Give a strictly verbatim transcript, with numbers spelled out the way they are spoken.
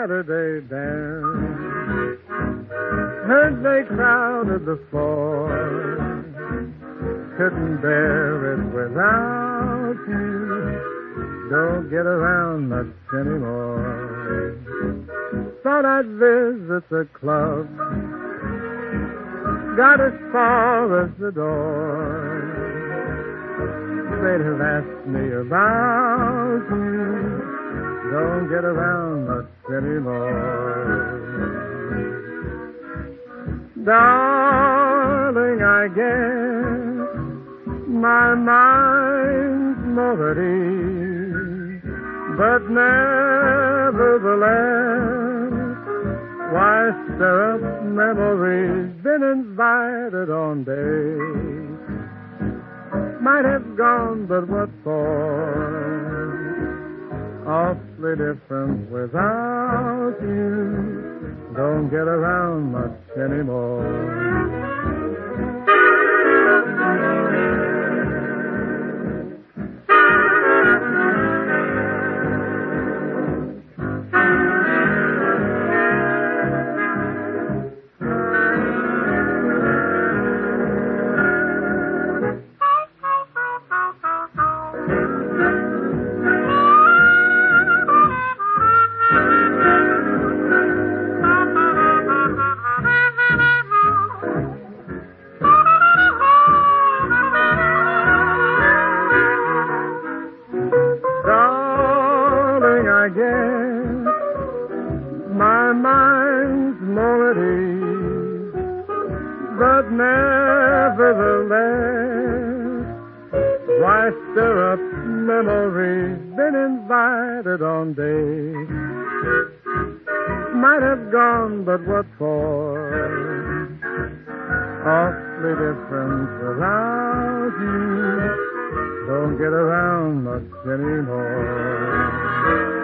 Saturday dance. Heard they crowded the floor. Couldn't bear it without you. Don't get around much anymore. Thought I'd visit the club. Got as far as the door. They'd have asked me about you. Don't get around much anymore. Darling, I guess my mind's more at ease, but nevertheless, why stir up memories? Been invited on days. Might have gone, but what for? Awfully different without you. Don't get around much anymore. I guess my mind's more at ease, but nevertheless, why stir up memories? Been invited on days. Might have gone, but what for? Awfully different without you. Don't get around much anymore.